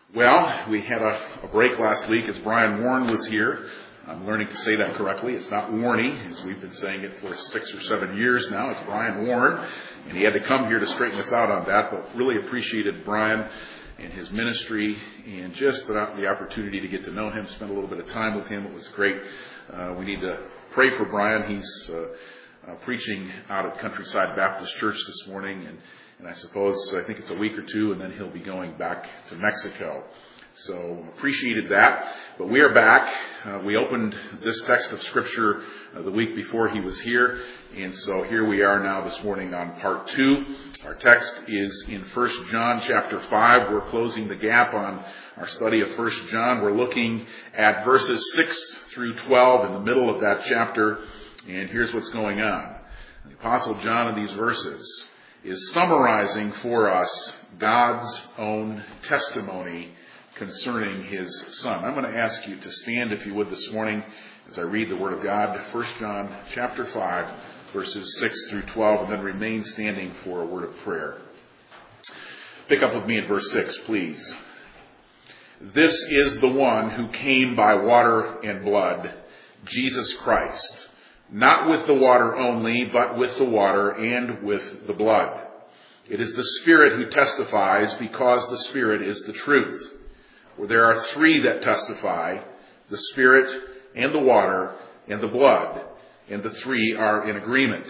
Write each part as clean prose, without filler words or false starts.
Well, we had a break last week as Brian Warren was here. I'm learning to say that correctly. It's not Warney, as we've been saying it for 6 or 7 years now. It's Brian Warren, and he had to come here to straighten us out on that, but really appreciated Brian and his ministry and just the opportunity to get to know him, spend a little bit of time with him. It was great. We need to pray for Brian. He's preaching out at Countryside Baptist Church this morning, and I think it's a week or two, and then he'll be going back to Mexico. So appreciated that. But we are back. We opened this text of Scripture the week before he was here, and so here we are now this morning on part 2. Our text is in 1 John chapter 5. We're closing the gap on our study of 1 John. We're looking at verses 6 through 12 in the middle of that chapter, and here's what's going on. The Apostle John in these verses is summarizing for us God's own testimony concerning his Son. I'm going to ask you to stand, if you would, this morning as I read the Word of God, 1 John chapter 5, verses 6 through 12, and then remain standing for a word of prayer. Pick up with me at verse 6, please. This is the one who came by water and blood, Jesus Christ, not with the water only, but with the water and with the blood. It is the Spirit who testifies, because the Spirit is the truth. For there are 3 that testify, the Spirit and the water and the blood, and the 3 are in agreement.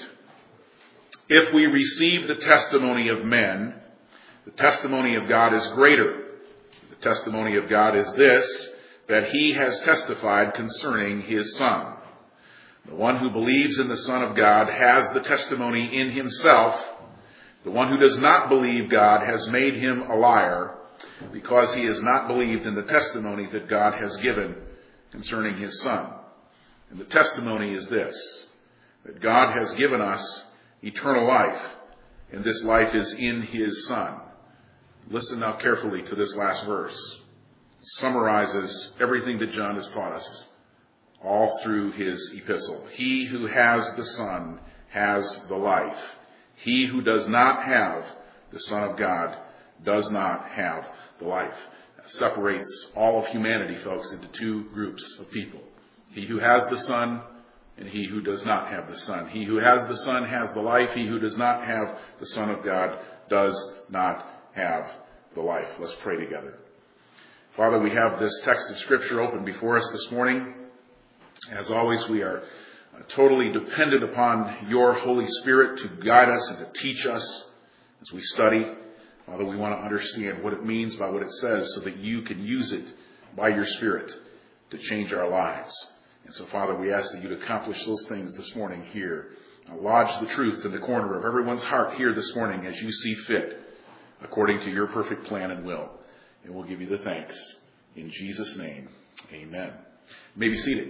If we receive the testimony of men, the testimony of God is greater. The testimony of God is this, that he has testified concerning his Son. The one who believes in the Son of God has the testimony in himself. The one who does not believe God has made him a liar, because he has not believed in the testimony that God has given concerning his Son. And the testimony is this, that God has given us eternal life, and this life is in his Son. Listen now carefully to this last verse. It summarizes everything that John has taught us all through his epistle. He who has the Son has the life. He who does not have the Son of God does not have the life. That separates all of humanity, folks, into 2 groups of people. He who has the Son and he who does not have the Son. He who has the Son has the life. He who does not have the Son of God does not have the life. Let's pray together. Father, we have this text of Scripture open before us this morning. As always, we are totally dependent upon your Holy Spirit to guide us and to teach us as we study. Father, we want to understand what it means by what it says so that you can use it by your Spirit to change our lives. And so, Father, we ask that you'd accomplish those things this morning here. Lodge the truth in the corner of everyone's heart here this morning as you see fit, according to your perfect plan and will. And we'll give you the thanks. In Jesus' name, amen. You may be seated.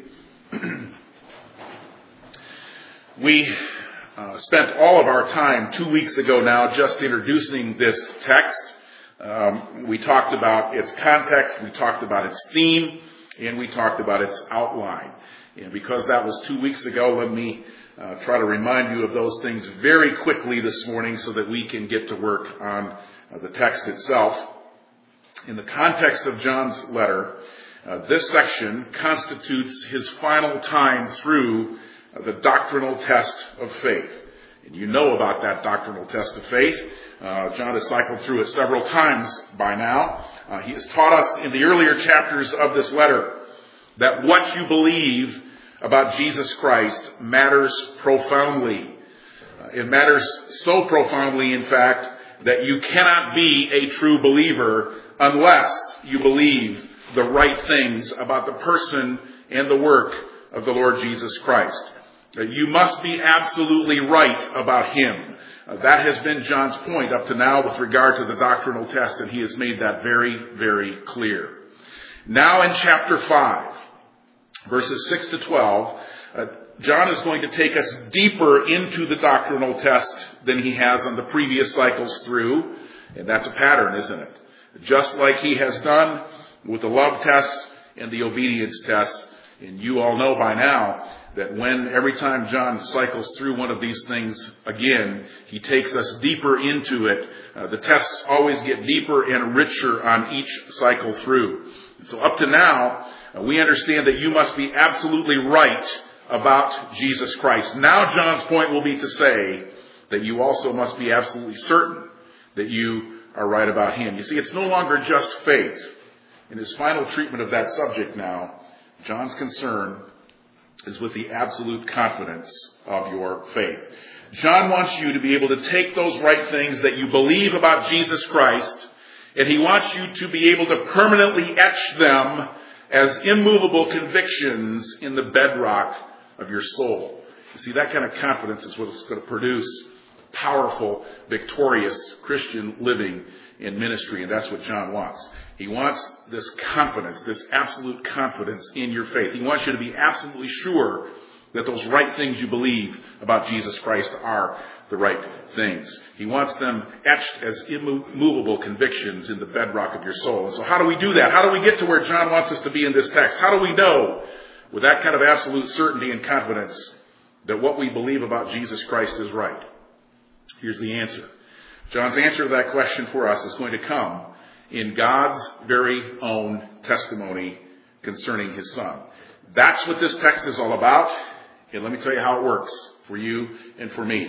We spent all of our time 2 weeks ago now just introducing this text. We talked about its context, we talked about its theme, and we talked about its outline. And because that was 2 weeks ago, let me try to remind you of those things very quickly this morning so that we can get to work on the text itself. In the context of John's letter, this section constitutes his final time through the doctrinal test of faith. And you know about that doctrinal test of faith. John has cycled through it several times by now. He has taught us in the earlier chapters of this letter that what you believe about Jesus Christ matters profoundly. It matters so profoundly, in fact, that you cannot be a true believer unless you believe the right things about the person and the work of the Lord Jesus Christ. You must be absolutely right about him. That has been John's point up to now with regard to the doctrinal test, and he has made that very, very clear. Now in chapter 5, verses 6 to 12, John is going to take us deeper into the doctrinal test than he has on the previous cycles through, and that's a pattern, isn't it? Just like he has done with the love tests and the obedience tests, And you all know by now that every time John cycles through one of these things again, he takes us deeper into it. The tests always get deeper and richer on each cycle through. So up to now, we understand that you must be absolutely right about Jesus Christ. Now John's point will be to say that you also must be absolutely certain that you are right about him. You see, it's no longer just faith. In his final treatment of that subject now, John's concern is with the absolute confidence of your faith. John wants you to be able to take those right things that you believe about Jesus Christ, and he wants you to be able to permanently etch them as immovable convictions in the bedrock of your soul. You see, that kind of confidence is what's going to produce powerful, victorious Christian living in ministry, and that's what John wants. He wants this confidence, this absolute confidence in your faith. He wants you to be absolutely sure that those right things you believe about Jesus Christ are the right things. He wants them etched as immovable convictions in the bedrock of your soul. And so how do we do that? How do we get to where John wants us to be in this text? How do we know with that kind of absolute certainty and confidence that what we believe about Jesus Christ is right? Here's the answer. John's answer to that question for us is going to come in God's very own testimony concerning his Son. That's what this text is all about. And let me tell you how it works for you and for me.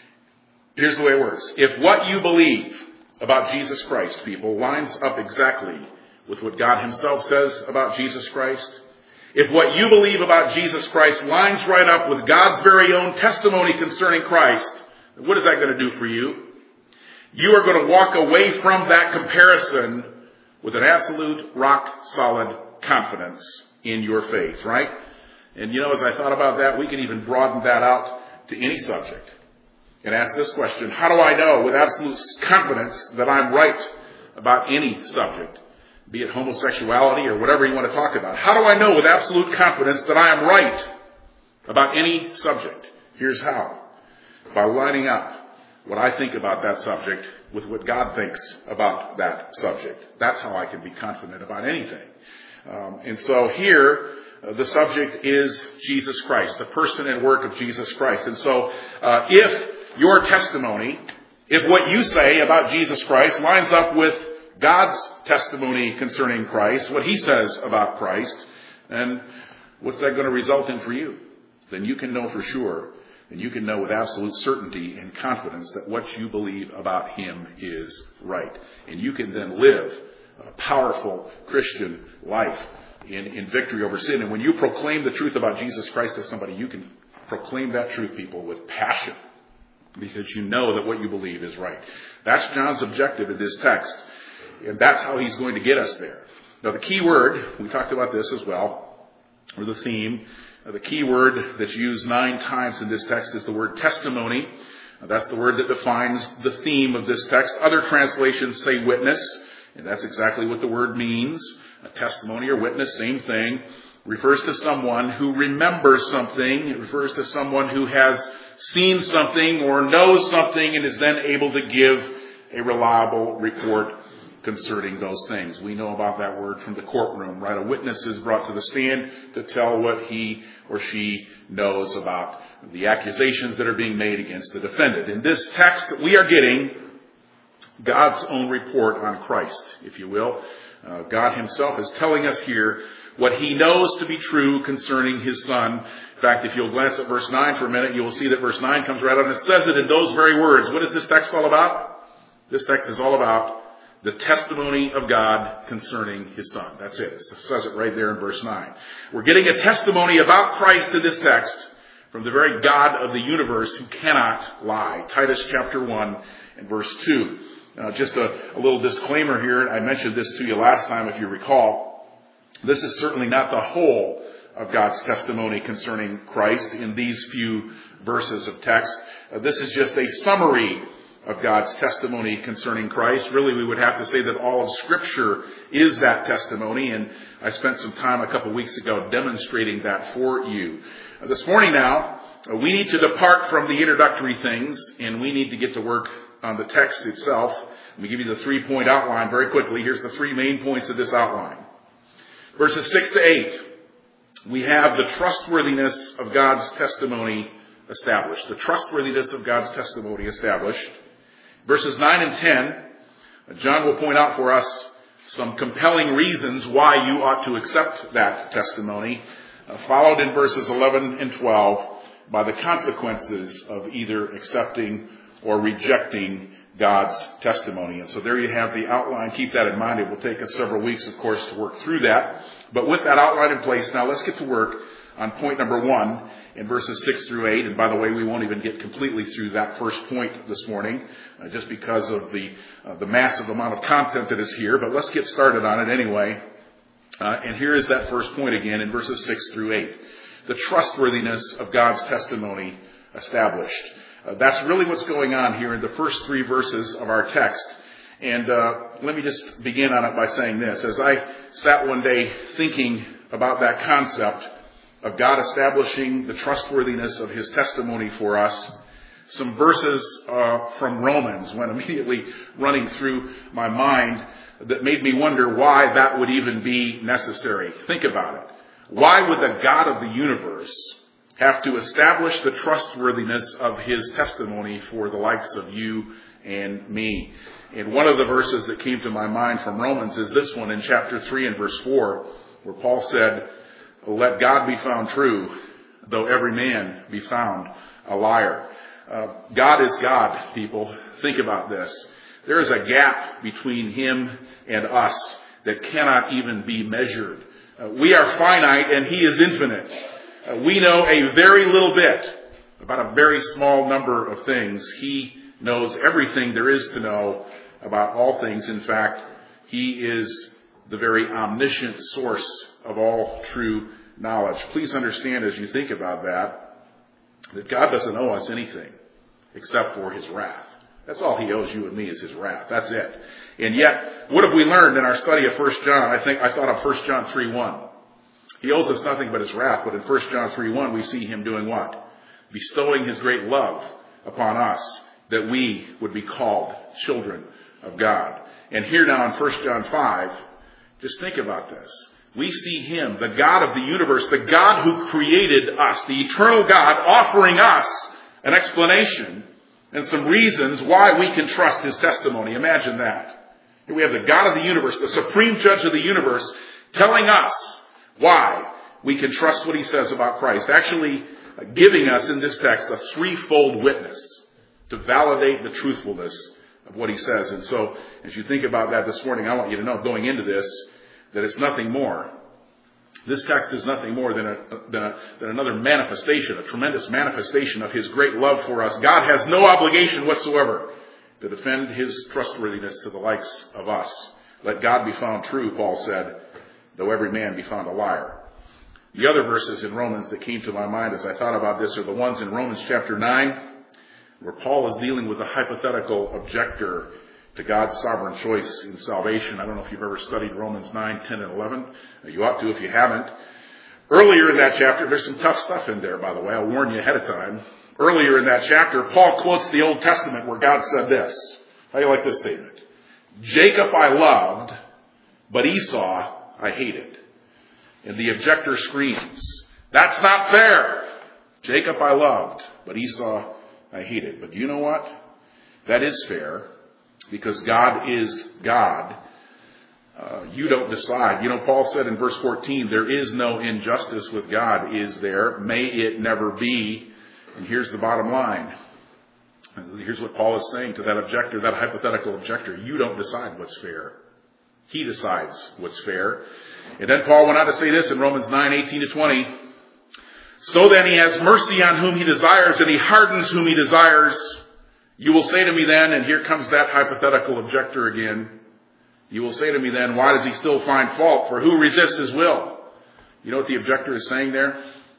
Here's the way it works. If what you believe about Jesus Christ, people, lines up exactly with what God himself says about Jesus Christ, if what you believe about Jesus Christ lines right up with God's very own testimony concerning Christ, what is that going to do for you? You are going to walk away from that comparison with an absolute rock-solid confidence in your faith, right? And as I thought about that, we can even broaden that out to any subject and ask this question: how do I know with absolute confidence that I'm right about any subject, be it homosexuality or whatever you want to talk about? How do I know with absolute confidence that I am right about any subject? Here's how. By lining up what I think about that subject with what God thinks about that subject. That's how I can be confident about anything. And so here, the subject is Jesus Christ, the person and work of Jesus Christ. And so if your testimony, if what you say about Jesus Christ lines up with God's testimony concerning Christ, what he says about Christ, then what's that going to result in for you? Then you can know for sure, and you can know with absolute certainty and confidence that what you believe about him is right. And you can then live a powerful Christian life in victory over sin. And when you proclaim the truth about Jesus Christ to somebody, you can proclaim that truth, people, with passion, because you know that what you believe is right. That's John's objective in this text, and that's how he's going to get us there. Now, the key word, we talked about this as well, or the theme. The key word that's used 9 times in this text is the word testimony. That's the word that defines the theme of this text. Other translations say witness, and that's exactly what the word means. A testimony or witness, same thing. Refers to someone who remembers something. It refers to someone who has seen something or knows something and is then able to give a reliable report concerning those things. We know about that word from the courtroom, right? A witness is brought to the stand to tell what he or she knows about the accusations that are being made against the defendant. In this text, we are getting God's own report on Christ, if you will. God himself is telling us here what he knows to be true concerning his Son. In fact, if you'll glance at verse 9 for a minute, you will see that verse 9 comes right out and it says it in those very words. What is this text all about? This text is all about the testimony of God concerning his Son. That's it. It says it right there in verse 9. We're getting a testimony about Christ in this text from the very God of the universe who cannot lie. Titus chapter 1 and verse 2. Just a little disclaimer here. I mentioned this to you last time, if you recall. This is certainly not the whole of God's testimony concerning Christ in these few verses of text. This is just a summary of God's testimony concerning Christ. Really, we would have to say that all of Scripture is that testimony, and I spent some time a couple weeks ago demonstrating that for you. This morning now, we need to depart from the introductory things, and we need to get to work on the text itself. Let me give you the 3-point outline very quickly. Here's the 3 main points of this outline. Verses 6 to 8. we have the trustworthiness of God's testimony established. The trustworthiness of God's testimony established. Verses 9 and 10, John will point out for us some compelling reasons why you ought to accept that testimony, followed in verses 11 and 12 by the consequences of either accepting or rejecting God's testimony. And so there you have the outline. Keep that in mind. It will take us several weeks, of course, to work through that. But with that outline in place, now let's get to work on point number 1 in verses 6 through 8. And by the way, we won't even get completely through that first point this morning, just because of the massive amount of content that is here. But let's get started on it anyway. And here is that first point again in verses 6 through 8. The trustworthiness of God's testimony established. That's really what's going on here in the first 3 verses of our text. And let me just begin on it by saying this. As I sat one day thinking about that concept of God establishing the trustworthiness of His testimony for us, some verses from Romans went immediately running through my mind that made me wonder why that would even be necessary. Think about it. Why would the God of the universe have to establish the trustworthiness of His testimony for the likes of you and me? And one of the verses that came to my mind from Romans is this one in chapter 3 and verse 4, where Paul said, "Let God be found true, though every man be found a liar." God is God, people. Think about this. There is a gap between Him and us that cannot even be measured. We are finite and He is infinite. We know a very little bit about a very small number of things. He knows everything there is to know about all things. In fact, He is the very omniscient source of all true knowledge. Please understand as you think about that God doesn't owe us anything except for His wrath. That's all He owes you and me is His wrath. That's it. And yet, what have we learned in our study of 1 John? I thought of 1 John 3:1. He owes us nothing but His wrath, but in 1 John 3:1 we see Him doing what? Bestowing His great love upon us, that we would be called children of God. And here now in 1 John 5, just think about this. We see Him, the God of the universe, the God who created us, the eternal God, offering us an explanation and some reasons why we can trust His testimony. Imagine that. Here we have the God of the universe, the supreme judge of the universe, telling us why we can trust what He says about Christ. Actually giving us in this text a threefold witness to validate the truthfulness of what He says. And so as you think about that this morning, I want you to know going into this that it's nothing more. This text is nothing more than another manifestation, a tremendous manifestation of His great love for us. God has no obligation whatsoever to defend His trustworthiness to the likes of us. Let God be found true, Paul said, though every man be found a liar. The other verses in Romans that came to my mind as I thought about this are the ones in Romans chapter 9, where Paul is dealing with a hypothetical objector to God's sovereign choice in salvation. I don't know if you've ever studied Romans 9, 10, and 11. You ought to if you haven't. Earlier in that chapter, there's some tough stuff in there, by the way. I'll warn you ahead of time. Earlier in that chapter, Paul quotes the Old Testament where God said this. How do you like this statement? "Jacob I loved, but Esau I hated." And the objector screams, "That's not fair. Jacob I loved, but Esau I hated." But you know what? That is fair. Because God is God. You don't decide. You know, Paul said in verse 14, there is no injustice with God, is there? May it never be. And here's the bottom line. Here's what Paul is saying to that objector, that hypothetical objector. You don't decide what's fair. He decides what's fair. And then Paul went on to say this in Romans 9, 18 to 20. "So then He has mercy on whom He desires, and He hardens whom He desires. You will say to me then," and here comes that hypothetical objector again. "You will say to me then, why does He still find fault? For who resists His will?" You know what the objector is saying there?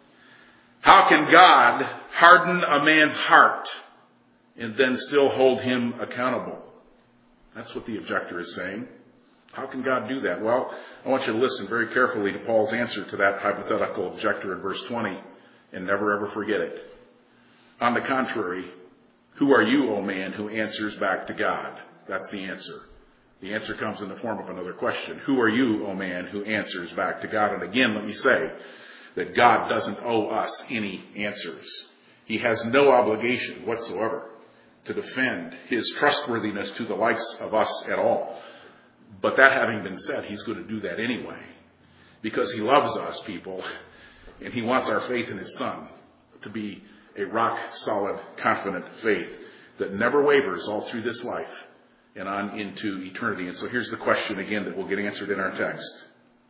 How can God harden a man's heart and then still hold him accountable? That's what the objector is saying. How can God do that? Well, I want you to listen very carefully to Paul's answer to that hypothetical objector in verse 20 and never ever forget it. On the contrary, who are you, O man, who answers back to God? That's the answer. The answer comes in the form of another question. Who are you, O man, who answers back to God? And again, let me say, that God doesn't owe us any answers. He has no obligation whatsoever to defend his trustworthiness to the likes of us at all. But that having been said, he's going to do that anyway, because he loves us, people, and he wants our faith in his Son to be a rock-solid, confident faith that never wavers all through this life and on into eternity. And so here's the question again that will get answered in our text.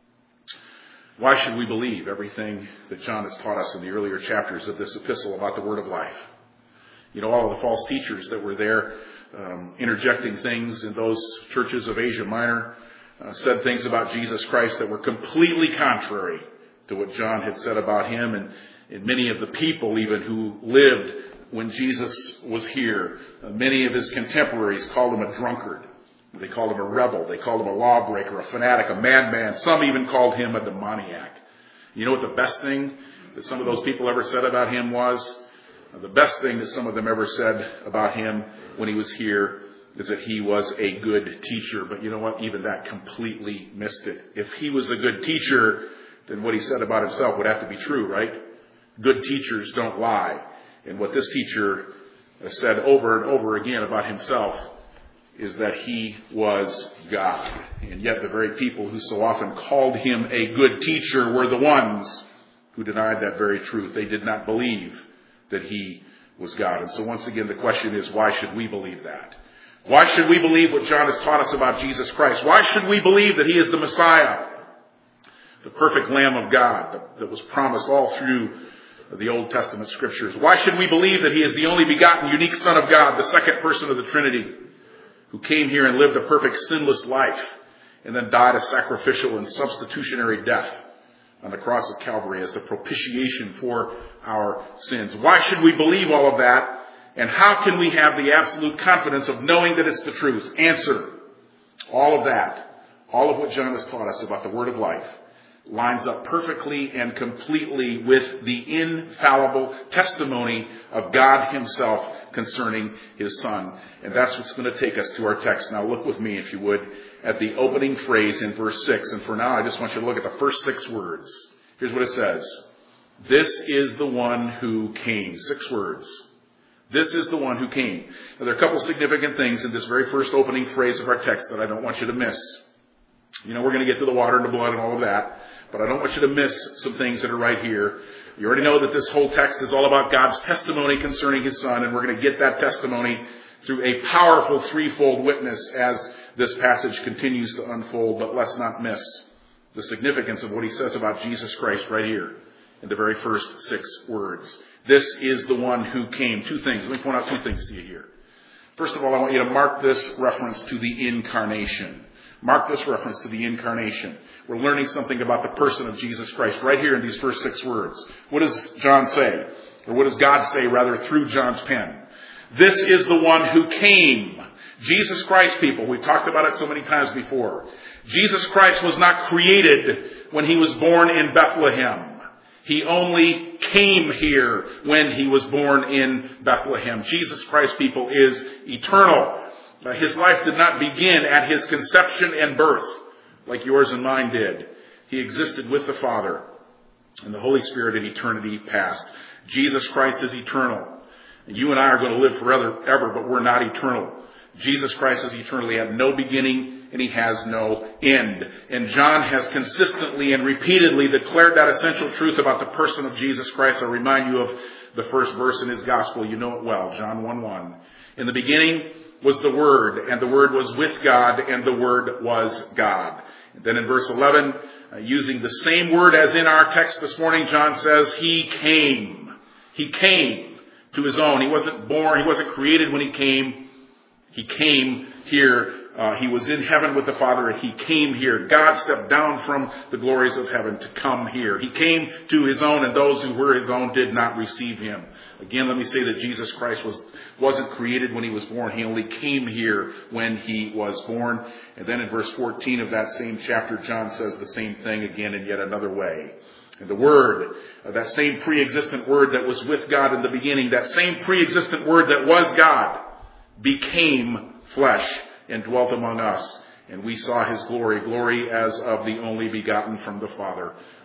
Why should we believe everything that John has taught us in the earlier chapters of this epistle about the word of life? You know, all of the false teachers that were there interjecting things in those churches of Asia Minor said things about Jesus Christ that were completely contrary to what John had said about him, and many of the people even who lived when Jesus was here, many of his contemporaries called him a drunkard. They called him a rebel. They called him a lawbreaker, a fanatic, a madman. Some even called him a demoniac. You know what the best thing that some of those people ever said about him was? The best thing that some of them ever said about him when he was here is that he was a good teacher. But you know what? Even that completely missed it. If he was a good teacher, then what he said about himself would have to be true, right? Good teachers don't lie. And what this teacher said over and over again about himself is that he was God. And yet the very people who so often called him a good teacher were the ones who denied that very truth. They did not believe that he was God. And so once again, the question is, why should we believe that? Why should we believe what John has taught us about Jesus Christ? Why should we believe that he is the Messiah, the perfect Lamb of God that was promised all through the Old Testament scriptures? Why should we believe that he is the only begotten, unique Son of God, the second person of the Trinity, who came here and lived a perfect, sinless life and then died a sacrificial and substitutionary death on the cross of Calvary as the propitiation for our sins? Why should we believe all of that? And how can we have the absolute confidence of knowing that it's the truth? Answer. All of that, all of what John has taught us about the word of life, lines up perfectly and completely with the infallible testimony of God himself concerning his Son. And that's what's going to take us to our text. Now look with me, if you would, at the opening phrase in verse 6. And for now, I just want you to look at the first 6 words. Here's what it says. This is the one who came. 6 words. This is the one who came. Now, there are a couple significant things in this very first opening phrase of our text that I don't want you to miss. You know, we're going to get to the water and the blood and all of that, but I don't want you to miss some things that are right here. You already know that this whole text is all about God's testimony concerning his Son, and we're going to get that testimony through a powerful threefold witness as this passage continues to unfold. But let's not miss the significance of what he says about Jesus Christ right here in the very first 6 words. This is the one who came. 2 things. Let me point out 2 things to you here. First of all, I want you to mark this reference to the incarnation. Mark this reference to the incarnation. We're learning something about the person of Jesus Christ right here in these first 6 words. What does John say? Or what does God say, rather, through John's pen? This is the one who came. Jesus Christ, people. We've talked about it so many times before. Jesus Christ was not created when he was born in Bethlehem. He only came here when he was born in Bethlehem. Jesus Christ, people, is eternal. His life did not begin at his conception and birth like yours and mine did. He existed with the Father and the Holy Spirit in eternity past. Jesus Christ is eternal. And you and I are going to live forever, but we're not eternal. Jesus Christ is eternal. He had no beginning and he has no end. And John has consistently and repeatedly declared that essential truth about the person of Jesus Christ. I'll remind you of the first verse in his gospel. You know it well, John 1:1. In the beginning was the Word, and the Word was with God, and the Word was God. And then in verse 11, using the same word as in our text this morning, John says, he came. He came to his own. He wasn't born. He wasn't created when he came. He came here. He was in heaven with the Father, and he came here. God stepped down from the glories of heaven to come here. He came to his own, and those who were his own did not receive him. Again, let me say that Jesus Christ wasn't created when he was born. He only came here when he was born. And then in verse 14 of that same chapter, John says the same thing again in yet another way. And the Word, that same pre-existent Word that was with God in the beginning, that same pre-existent Word that was God, became flesh and dwelt among us. And we saw his glory as of the only begotten from the Father,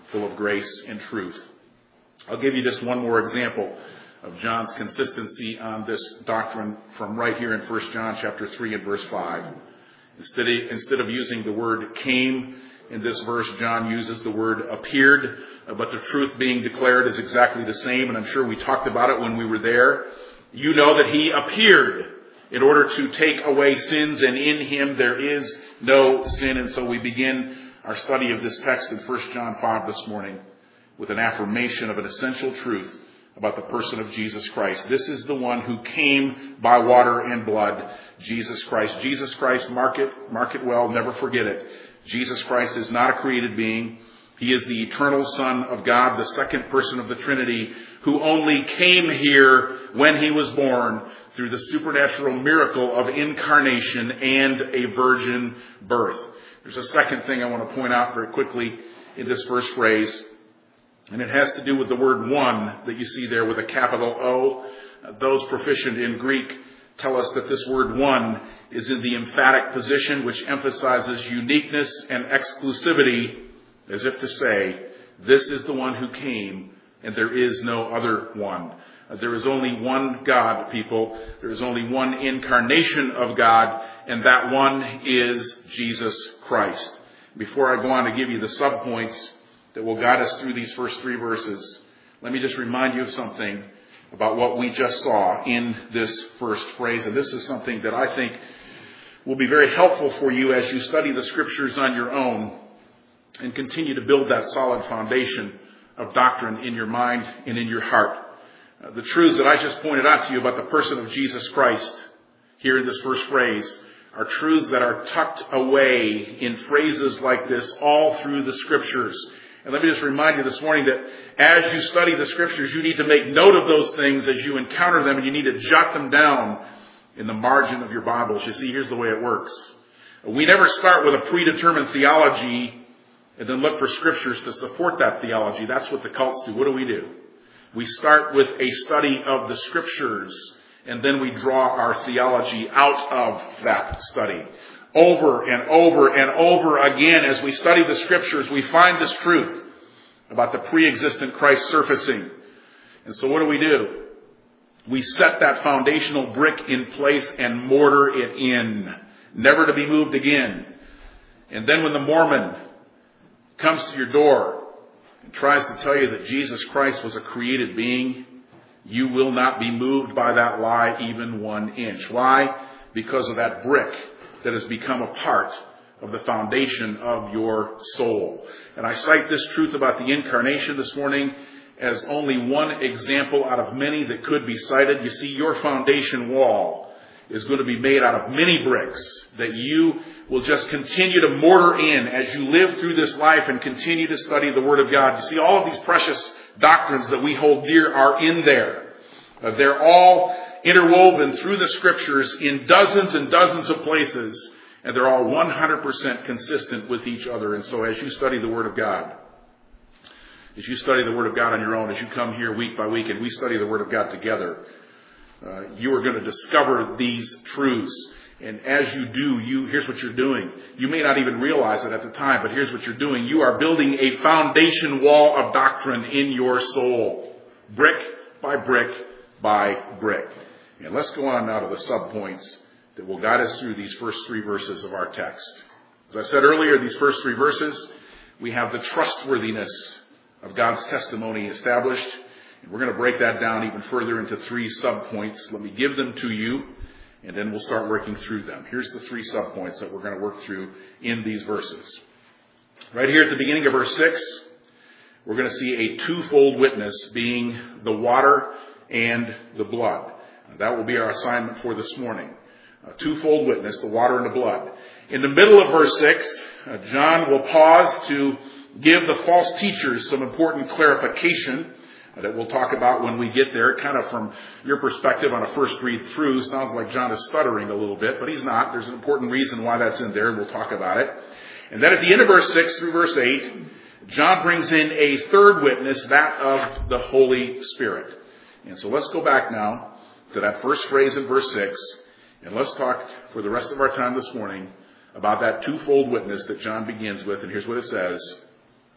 full of grace and truth. I'll give you just one more example of John's consistency on this doctrine from right here in 1 John chapter 3 and verse 5. Instead of using the word came in this verse, John uses the word appeared, but the truth being declared is exactly the same, and I'm sure we talked about it when we were there. You know that he appeared in order to take away sins, and in him there is no sin. And so we begin our study of this text in 1 John 5 this morning with an affirmation of an essential truth about the person of Jesus Christ. This is the one who came by water and blood, Jesus Christ. Jesus Christ, mark it well, never forget it. Jesus Christ is not a created being. He is the eternal Son of God, the second person of the Trinity, who only came here when he was born through the supernatural miracle of incarnation and a virgin birth. There's a second thing I want to point out very quickly in this first phrase, and it has to do with the word one that you see there with a capital O. Those proficient in Greek tell us that this word one is in the emphatic position, which emphasizes uniqueness and exclusivity, as if to say, this is the one who came, and there is no other one. There is only one God, people. There is only one incarnation of God, and that one is Jesus Christ. Before I go on to give you the subpoints that will guide us through these first three verses, let me just remind you of something about what we just saw in this first phrase. And this is something that I think will be very helpful for you as you study the Scriptures on your own and continue to build that solid foundation of doctrine in your mind and in your heart. The truths that I just pointed out to you about the person of Jesus Christ here in this first phrase are truths that are tucked away in phrases like this all through the Scriptures. And let me just remind you this morning that as you study the Scriptures, you need to make note of those things as you encounter them, and you need to jot them down in the margin of your Bibles. You see, here's the way it works. We never start with a predetermined theology and then look for Scriptures to support that theology. That's what the cults do. What do? We start with a study of the Scriptures, and then we draw our theology out of that study. Over and over and over again, as we study the Scriptures, we find this truth about the pre-existent Christ surfacing. And so what do? We set that foundational brick in place and mortar it in, never to be moved again. And then when the Mormon comes to your door and tries to tell you that Jesus Christ was a created being, you will not be moved by that lie even 1 inch. Why? Because of that brick that has become a part of the foundation of your soul. And I cite this truth about the incarnation this morning as only one example out of many that could be cited. You see, your foundation wall is going to be made out of many bricks that you will just continue to mortar in as you live through this life and continue to study the Word of God. You see, all of these precious doctrines that we hold dear are in there. They're all interwoven through the Scriptures in dozens and dozens of places, and they're all 100% consistent with each other. And so as you study the Word of God, as you study the Word of God on your own, as you come here week by week and we study the Word of God together, you are going to discover these truths. And as you do, here's what you're doing. You may not even realize it at the time, but here's what you're doing. You are building a foundation wall of doctrine in your soul, brick by brick by brick. And let's go on now to the subpoints that will guide us through these first three verses of our text. As I said earlier, these first three verses, we have the trustworthiness of God's testimony established. And we're going to break that down even further into three subpoints. Let me give them to you, and then we'll start working through them. Here's the three subpoints that we're going to work through in these verses. Right here at the beginning of verse 6, we're going to see a twofold witness, being the water and the blood. That will be our assignment for this morning. A twofold witness, the water and the blood. In the middle of verse 6, John will pause to give the false teachers some important clarification that we'll talk about when we get there. Kind of from your perspective on a first read through, sounds like John is stuttering a little bit, but he's not. There's an important reason why that's in there, and we'll talk about it. And then at the end of verse 6 through verse 8, John brings in a third witness, that of the Holy Spirit. And so let's go back now to that first phrase in verse 6, and let's talk for the rest of our time this morning about that twofold witness that John begins with. And here's what it says: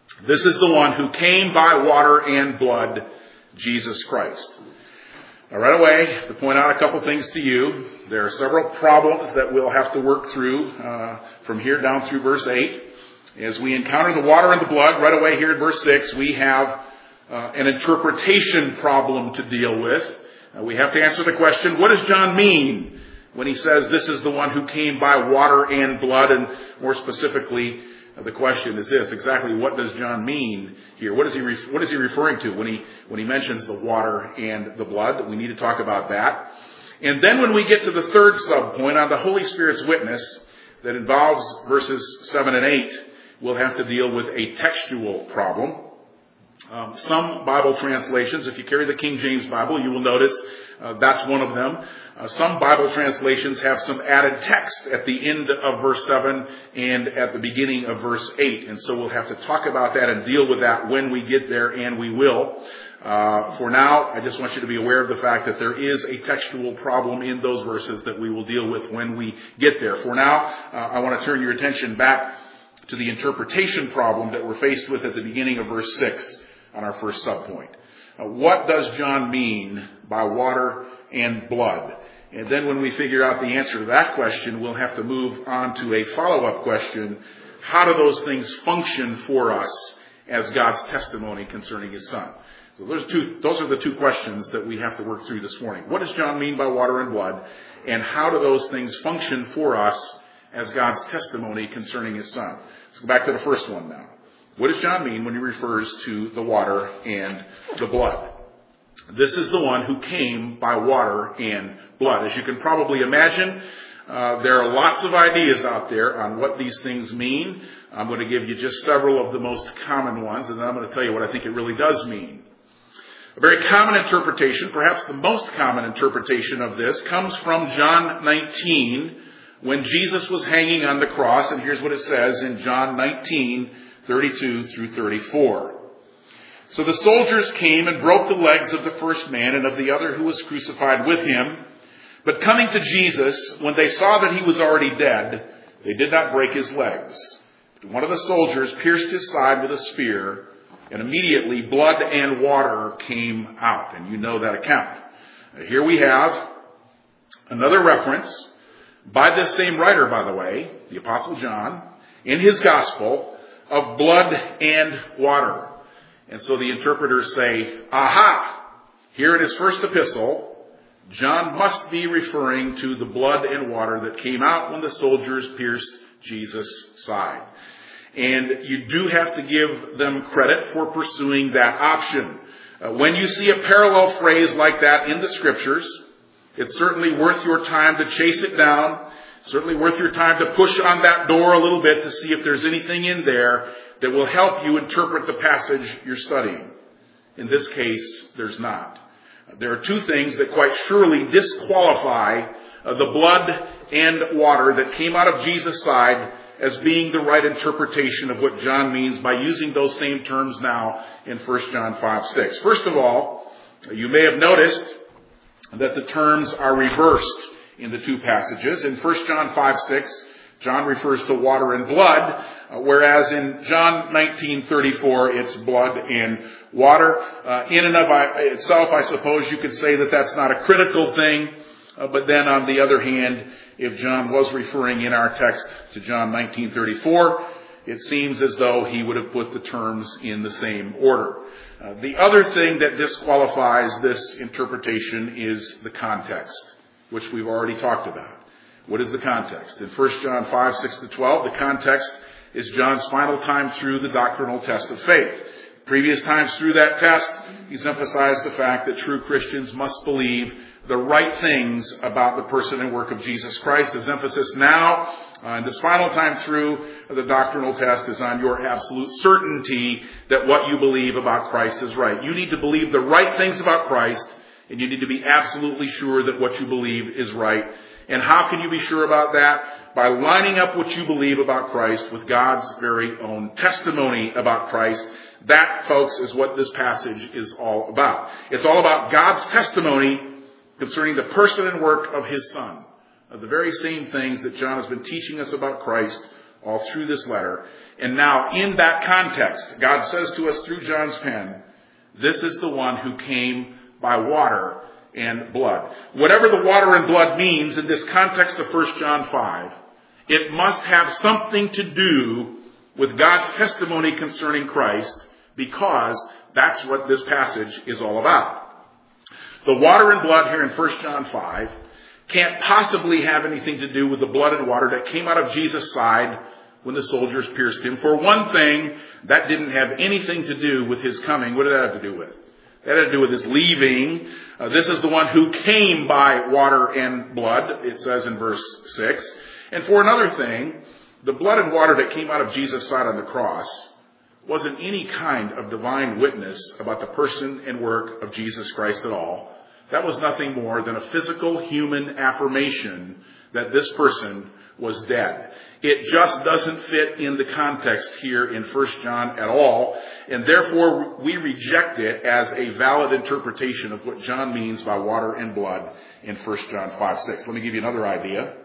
This is the one who came by water and blood, Jesus Christ. Now, right away, I have to point out a couple things to you. There are several problems that we'll have to work through from here down through verse 8. As we encounter the water and the blood, right away here in verse 6, we have an interpretation problem to deal with. We have to answer the question, what does John mean when he says this is the one who came by water and blood? And more specifically, the question is this: exactly what does John mean here? What is he referring to when he mentions the water and the blood? We need to talk about that. And then when we get to the third subpoint on the Holy Spirit's witness that involves verses 7 and 8, we'll have to deal with a textual problem. Some Bible translations, if you carry the King James Bible, you will notice that's one of them. Some Bible translations have some added text at the end of verse 7 and at the beginning of verse 8. And so we'll have to talk about that and deal with that when we get there, and we will. For now, I just want you to be aware of the fact that there is a textual problem in those verses that we will deal with when we get there. For now, I want to turn your attention back to the interpretation problem that we're faced with at the beginning of verse 6 on our first subpoint. What does John mean by water and blood? And then when we figure out the answer to that question, we'll have to move on to a follow-up question. How do those things function for us as God's testimony concerning His Son? So those are the two questions that we have to work through this morning. What does John mean by water and blood? And how do those things function for us as God's testimony concerning His Son? Let's go back to the first one now. What does John mean when he refers to the water and the blood? This is the one who came by water and blood. As you can probably imagine, there are lots of ideas out there on what these things mean. I'm going to give you just several of the most common ones, and then I'm going to tell you what I think it really does mean. A very common interpretation, perhaps the most common interpretation of this, comes from John 19, when Jesus was hanging on the cross, and here's what it says in John 19:32 through 34. So the soldiers came and broke the legs of the first man and of the other who was crucified with him. But coming to Jesus, when they saw that he was already dead, they did not break his legs. But one of the soldiers pierced his side with a spear, and immediately blood and water came out. And you know that account. Here we have another reference by this same writer, by the way, the Apostle John, in his gospel, of blood and water. And so the interpreters say, aha, here in his first epistle, John must be referring to the blood and water that came out when the soldiers pierced Jesus' side. And you do have to give them credit for pursuing that option. When you see a parallel phrase like that in the Scriptures, it's certainly worth your time to chase it down. Certainly worth your time to push on that door a little bit to see if there's anything in there that will help you interpret the passage you're studying. In this case, there's not. There are two things that quite surely disqualify the blood and water that came out of Jesus' side as being the right interpretation of what John means by using those same terms now in 1 John 5:6. First of all, you may have noticed that the terms are reversed in the two passages. In 1 John 5:6, John refers to water and blood, whereas in John 19:34, it's blood and water. In and of itself, I suppose you could say that that's not a critical thing. But then on the other hand, if John was referring in our text to John 19:34, it seems as though he would have put the terms in the same order. The other thing that disqualifies this interpretation is the context, which we've already talked about. What is the context? In 1 John 5:6-12, the context is John's final time through the doctrinal test of faith. Previous times through that test, he's emphasized the fact that true Christians must believe the right things about the person and work of Jesus Christ. His emphasis now, in this final time through the doctrinal test, is on your absolute certainty that what you believe about Christ is right. You need to believe the right things about Christ, and you need to be absolutely sure that what you believe is right. And how can you be sure about that? By lining up what you believe about Christ with God's very own testimony about Christ. That, folks, is what this passage is all about. It's all about God's testimony concerning the person and work of His Son. The very same things that John has been teaching us about Christ all through this letter. And now, in that context, God says to us through John's pen, this is the one who came by water and blood. Whatever the water and blood means in this context of 1 John 5, it must have something to do with God's testimony concerning Christ, because that's what this passage is all about. The water and blood here in 1 John 5 can't possibly have anything to do with the blood and water that came out of Jesus' side when the soldiers pierced him. For one thing, that didn't have anything to do with his coming. What did that have to do with? That had to do with his leaving. This is the one who came by water and blood, it says in verse 6. And for another thing, the blood and water that came out of Jesus' side on the cross wasn't any kind of divine witness about the person and work of Jesus Christ at all. That was nothing more than a physical human affirmation that this person was dead. It just doesn't fit in the context here in 1 John at all, and therefore we reject it as a valid interpretation of what John means by water and blood in 1 John 5:6. Let me give you another idea.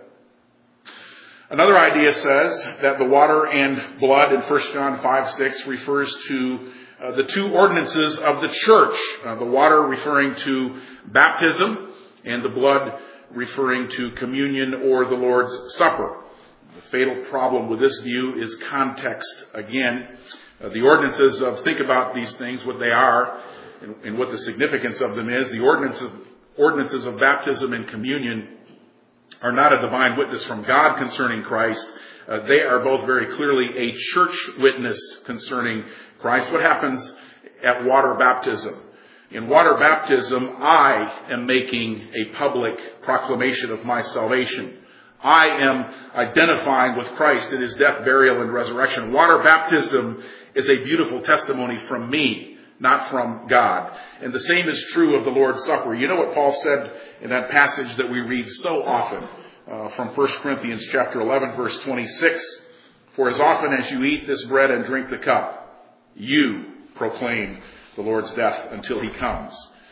Another idea says that the water and blood in 1 John 5:6 refers to the two ordinances of the church. The water referring to baptism and the blood referring to communion or the Lord's Supper. The fatal problem with this view is context again. The ordinances of, think about these things, what they are and what the significance of them is. The ordinances of baptism and communion are not a divine witness from God concerning Christ. They are both very clearly a church witness concerning Christ. What happens at water baptism? In water baptism, I am making a public proclamation of my salvation. I am identifying with Christ in his death, burial, and resurrection. Water baptism is a beautiful testimony from me, not from God. And the same is true of the Lord's Supper. You know what Paul said in that passage that we read so often from 1 Corinthians chapter 11, verse 26. For as often as you eat this bread and drink the cup, you proclaim the Lord's death until he comes.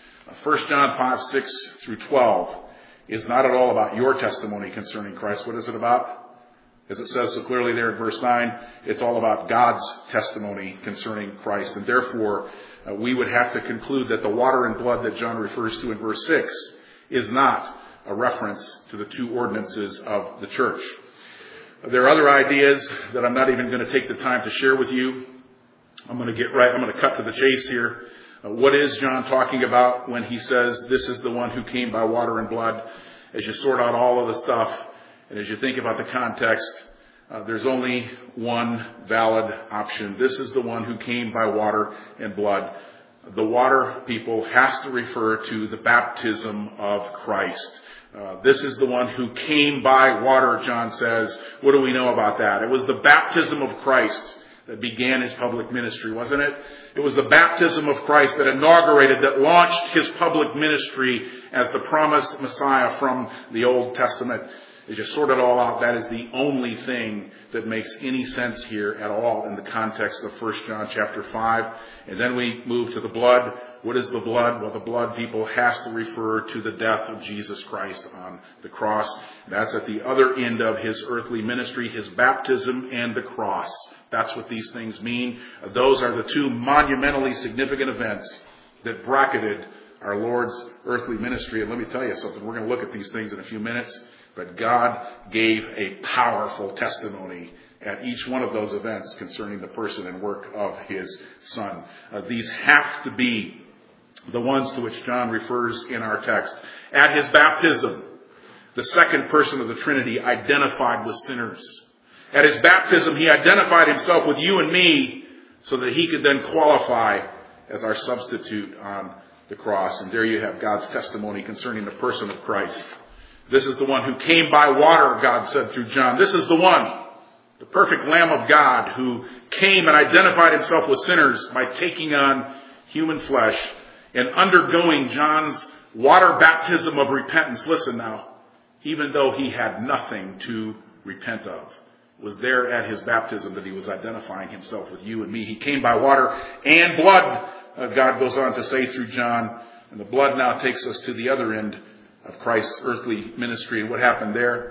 1 John 5:6 through 12 is not at all about your testimony concerning Christ. What is it about? As it says so clearly there in verse 9, it's all about God's testimony concerning Christ. And therefore, we would have to conclude that the water and blood that John refers to in verse 6 is not a reference to the two ordinances of the church. There are other ideas that I'm not even going to take the time to share with you. I'm going to cut to the chase here. What is John talking about when he says, this is the one who came by water and blood? As you sort out all of the stuff, and as you think about the context, there's only one valid option. This is the one who came by water and blood. The water, people, has to refer to the baptism of Christ. This is the one who came by water, John says. What do we know about that? It was the baptism of Christ that began his public ministry, wasn't it? It was the baptism of Christ that inaugurated, that launched his public ministry as the promised Messiah from the Old Testament. As you sort it all out, that is the only thing that makes any sense here at all in the context of 1 John chapter 5. And then we move to the blood. What is the blood? Well, the blood, people, has to refer to the death of Jesus Christ on the cross. That's at the other end of his earthly ministry, his baptism and the cross. That's what these things mean. Those are the two monumentally significant events that bracketed our Lord's earthly ministry. And let me tell you something. We're going to look at these things in a few minutes. But God gave a powerful testimony at each one of those events concerning the person and work of his Son. These have to be the ones to which John refers in our text. At his baptism, the second person of the Trinity identified with sinners. At his baptism, he identified himself with you and me so that he could then qualify as our substitute on the cross. And there you have God's testimony concerning the person of Christ. This is the one who came by water, God said through John. This is the one, the perfect Lamb of God, who came and identified himself with sinners by taking on human flesh and undergoing John's water baptism of repentance. Listen now, even though he had nothing to repent of, it was there at his baptism that he was identifying himself with you and me. He came by water and blood, God goes on to say through John. And the blood now takes us to the other end of Christ's earthly ministry. And what happened there?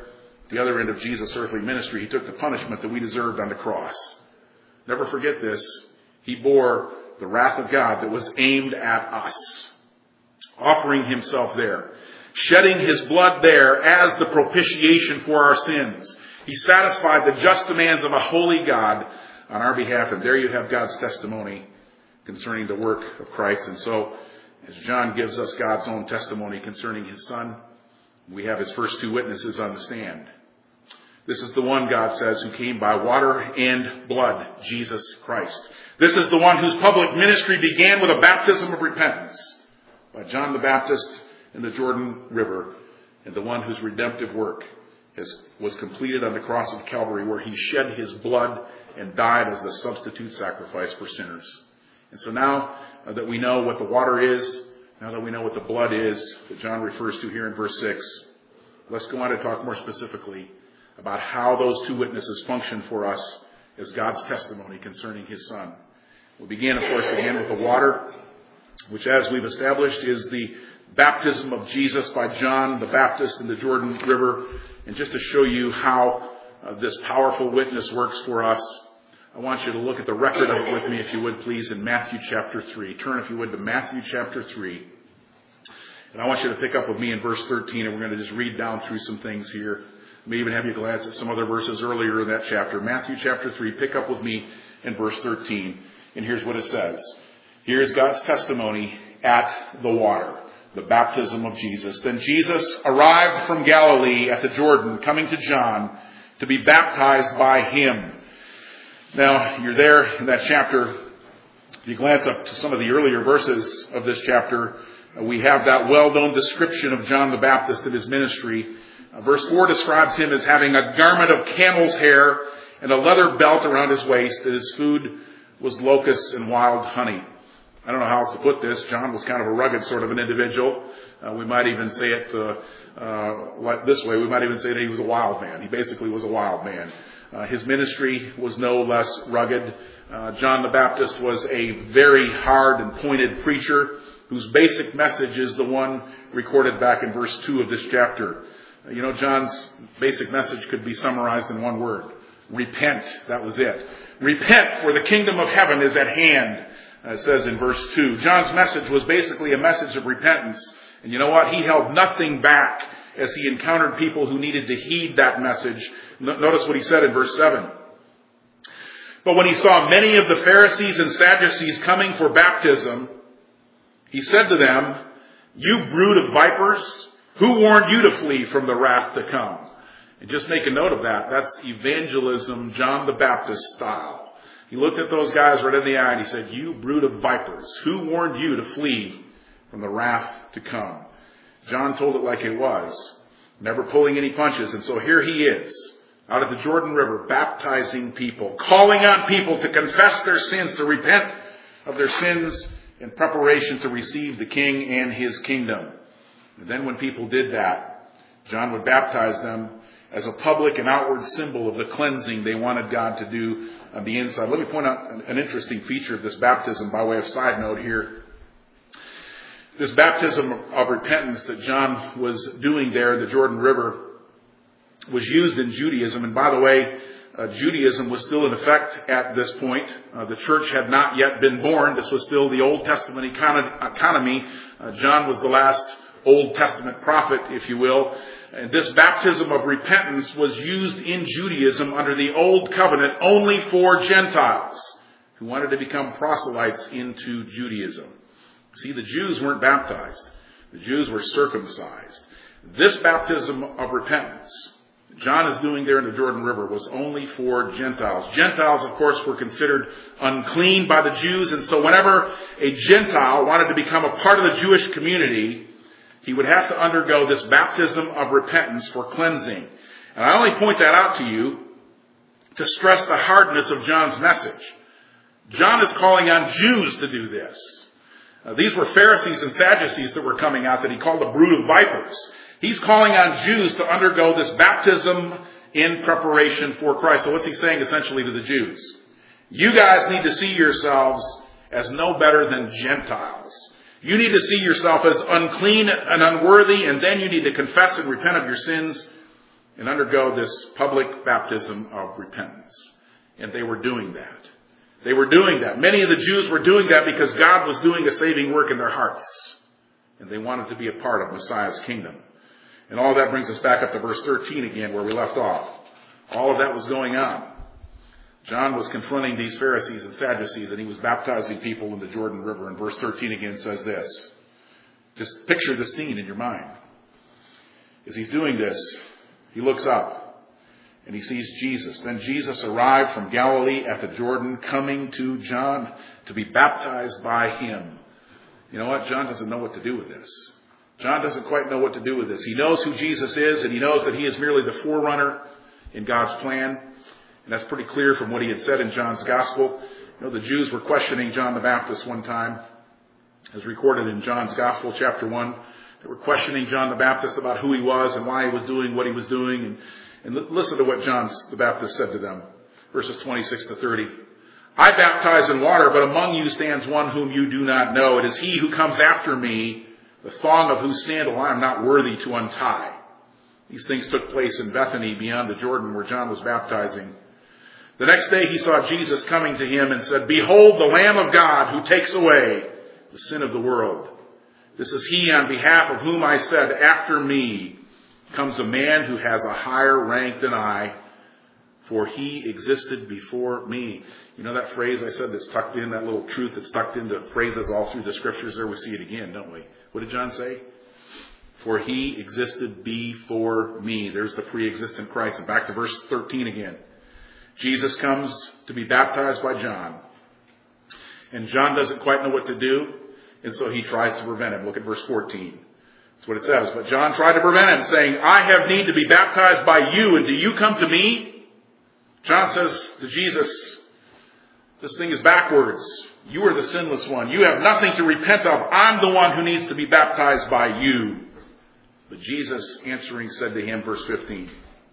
At the other end of Jesus' earthly ministry, he took the punishment that we deserved on the cross. Never forget this. He bore the wrath of God that was aimed at us, offering himself there, shedding his blood there as the propitiation for our sins. He satisfied the just demands of a holy God on our behalf. And there you have God's testimony concerning the work of Christ. And so, as John gives us God's own testimony concerning his Son, we have his first two witnesses on the stand. This is the one, God says, who came by water and blood, Jesus Christ. This is the one whose public ministry began with a baptism of repentance by John the Baptist in the Jordan River, and the one whose redemptive work was completed on the cross of Calvary, where he shed his blood and died as the substitute sacrifice for sinners. And so now that we know what the water is, now that we know what the blood is that John refers to here in verse 6, let's go on to talk more specifically about how those two witnesses function for us as God's testimony concerning his Son. We'll begin, of course, again with the water, which, as we've established, is the baptism of Jesus by John the Baptist in the Jordan River. And just to show you how this powerful witness works for us, I want you to look at the record of it with me, if you would, please, in Matthew chapter 3. Turn, if you would, to Matthew chapter 3. And I want you to pick up with me in verse 13, and we're going to just read down through some things here. May even have you glance at some other verses earlier in that chapter. Matthew chapter 3, pick up with me in verse 13. And here's what it says. Here's God's testimony at the water, the baptism of Jesus. Then Jesus arrived from Galilee at the Jordan, coming to John to be baptized by him. Now, you're there in that chapter. If you glance up to some of the earlier verses of this chapter, we have that well-known description of John the Baptist and his ministry. Verse 4 describes him as having a garment of camel's hair and a leather belt around his waist, that his food was locusts and wild honey. I don't know how else to put this. John was kind of a rugged sort of an individual. We might even say it like this way. We might even say that he was a wild man. He basically was a wild man. His ministry was no less rugged. John the Baptist was a very hard and pointed preacher whose basic message is the one recorded back in verse 2 of this chapter. You know, John's basic message could be summarized in one word. Repent. That was it. Repent, for the kingdom of heaven is at hand, it says in verse 2. John's message was basically a message of repentance. And you know what? He held nothing back as he encountered people who needed to heed that message. Notice what he said in verse 7. But when he saw many of the Pharisees and Sadducees coming for baptism, he said to them, "You brood of vipers, who warned you to flee from the wrath to come?" And just make a note of that. That's evangelism, John the Baptist style. He looked at those guys right in the eye and he said, "You brood of vipers, who warned you to flee from the wrath to come?" John told it like it was, never pulling any punches. And so here he is, out at the Jordan River, baptizing people, calling on people to confess their sins, to repent of their sins in preparation to receive the King and his kingdom. And then when people did that, John would baptize them as a public and outward symbol of the cleansing they wanted God to do on the inside. Let me point out an interesting feature of this baptism by way of side note here. This baptism of repentance that John was doing there in the Jordan River was used in Judaism. And by the way, Judaism was still in effect at this point. The church had not yet been born. This was still the Old Testament economy. John was the last Old Testament prophet, if you will. And this baptism of repentance was used in Judaism under the Old Covenant only for Gentiles who wanted to become proselytes into Judaism. See, the Jews weren't baptized. The Jews were circumcised. This baptism of repentance John is doing there in the Jordan River was only for Gentiles. Gentiles, of course, were considered unclean by the Jews, and so whenever a Gentile wanted to become a part of the Jewish community, he would have to undergo this baptism of repentance for cleansing. And I only point that out to you to stress the hardness of John's message. John is calling on Jews to do this. These were Pharisees and Sadducees that were coming out that he called the brood of vipers. He's calling on Jews to undergo this baptism in preparation for Christ. So what's he saying essentially to the Jews? You guys need to see yourselves as no better than Gentiles. You need to see yourself as unclean and unworthy, and then you need to confess and repent of your sins and undergo this public baptism of repentance. And they were doing that. They were doing that. Many of the Jews were doing that because God was doing a saving work in their hearts. And they wanted to be a part of Messiah's kingdom. And all that brings us back up to verse 13 again, where we left off. All of that was going on. John was confronting these Pharisees and Sadducees, and he was baptizing people in the Jordan River. And verse 13 again says this. Just picture the scene in your mind. As he's doing this, he looks up and he sees Jesus. Then Jesus arrived from Galilee at the Jordan, coming to John to be baptized by him. You know what? John doesn't know what to do with this. John doesn't quite know what to do with this. He knows who Jesus is, and he knows that he is merely the forerunner in God's plan. And that's pretty clear from what he had said in John's gospel. You know, the Jews were questioning John the Baptist one time, as recorded in John's gospel, chapter 1. They were questioning John the Baptist about who he was and why he was doing what he was doing. And listen to what John the Baptist said to them. Verses 26 to 30. I baptize in water, but among you stands one whom you do not know. It is he who comes after me, the thong of whose sandal I am not worthy to untie. These things took place in Bethany beyond the Jordan where John was baptizing. The next day he saw Jesus coming to him and said, Behold the Lamb of God who takes away the sin of the world. This is he on behalf of whom I said, After me comes a man who has a higher rank than I, for he existed before me. You know that phrase I said that's tucked in, that little truth that's tucked into phrases all through the scriptures there? We see it again, don't we? What did John say? For he existed before me. There's the pre-existent Christ. And back to verse 13 again. Jesus comes to be baptized by John. And John doesn't quite know what to do. And so he tries to prevent him. Look at verse 14. That's what it says. But John tried to prevent him, saying, I have need to be baptized by you, and do you come to me? John says to Jesus, this thing is backwards. You are the sinless one. You have nothing to repent of. I'm the one who needs to be baptized by you. But Jesus answering said to him, verse 15,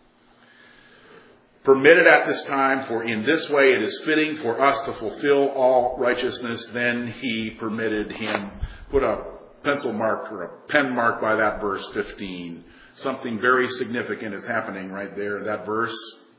Permit it at this time, for in this way it is fitting for us to fulfill all righteousness. Then he permitted him. Put a pencil mark or a pen mark by that verse 15. Something very significant is happening right there in that verse.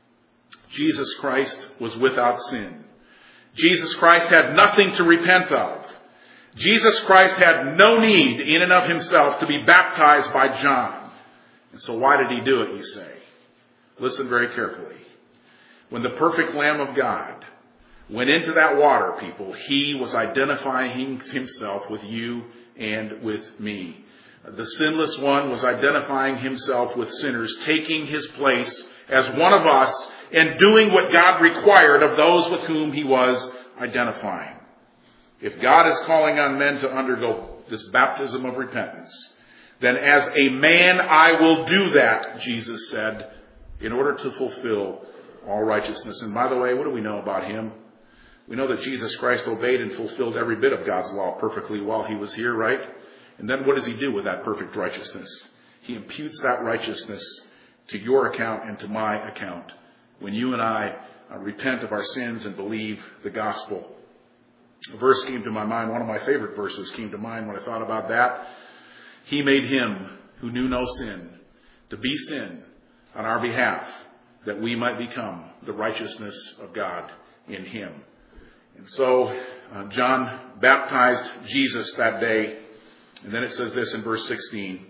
Jesus Christ was without sin. Jesus Christ had nothing to repent of. Jesus Christ had no need in and of himself to be baptized by John. And so why did he do it, you say? Listen very carefully. When the perfect Lamb of God went into that water, people, he was identifying himself with you and with me. The sinless one was identifying himself with sinners, taking his place as one of us and doing what God required of those with whom he was identifying. If God is calling on men to undergo this baptism of repentance, then as a man I will do that, Jesus said, in order to fulfill all righteousness. And by the way, what do we know about him? We know that Jesus Christ obeyed and fulfilled every bit of God's law perfectly while he was here, right? And then what does he do with that perfect righteousness? He imputes that righteousness to your account and to my account when you and I repent of our sins and believe the gospel. A verse came to my mind, one of my favorite verses came to mind when I thought about that. He made him who knew no sin to be sin on our behalf, that we might become the righteousness of God in him. And so John baptized Jesus that day. And then it says this in verse 16.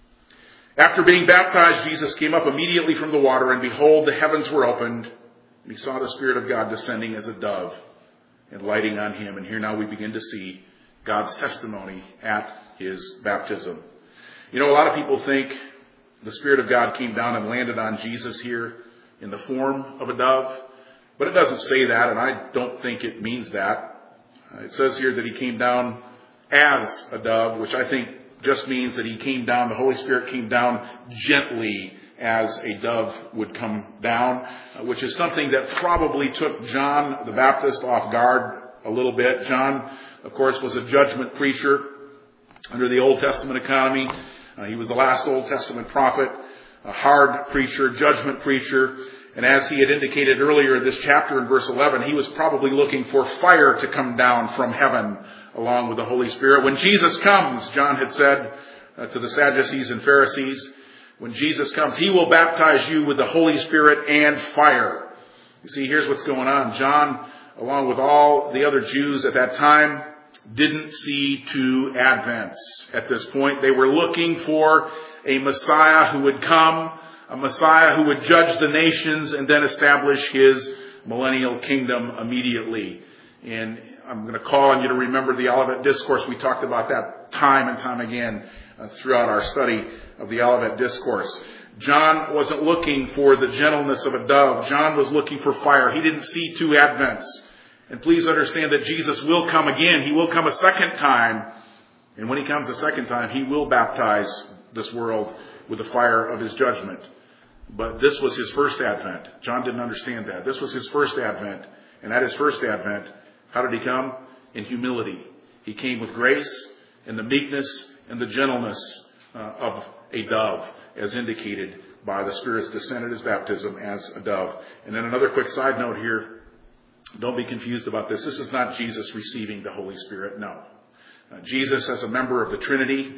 After being baptized, Jesus came up immediately from the water, and behold, the heavens were opened, and he saw the Spirit of God descending as a dove and lighting on him. And here now we begin to see God's testimony at his baptism. You know, a lot of people think the Spirit of God came down and landed on Jesus here in the form of a dove. But it doesn't say that, and I don't think it means that. It says here that he came down as a dove, which I think just means that he came down, the Holy Spirit came down gently as a dove would come down, which is something that probably took John the Baptist off guard a little bit. John, of course, was a judgment preacher under the Old Testament economy. He was the last Old Testament prophet, a hard preacher, judgment preacher. And as he had indicated earlier in this chapter in verse 11, he was probably looking for fire to come down from heaven along with the Holy Spirit. When Jesus comes, John had said to the Sadducees and Pharisees, when Jesus comes, he will baptize you with the Holy Spirit and fire. You see, here's what's going on. John, along with all the other Jews at that time, didn't see two advents at this point. They were looking for a Messiah who would come, a Messiah who would judge the nations and then establish his millennial kingdom immediately. And I'm going to call on you to remember the Olivet Discourse. We talked about that time and time again throughout our study of the Olivet Discourse. John wasn't looking for the gentleness of a dove. John was looking for fire. He didn't see two advents. And please understand that Jesus will come again. He will come a second time. And when he comes a second time, he will baptize this world with the fire of his judgment. But this was his first advent. John didn't understand that. This was his first advent. And at his first advent, how did he come? In humility. He came with grace and the meekness and the gentleness of a dove, as indicated by the Spirit's descent at his baptism as a dove. And then another quick side note here. Don't be confused about this. This is not Jesus receiving the Holy Spirit. No. Jesus, as a member of the Trinity,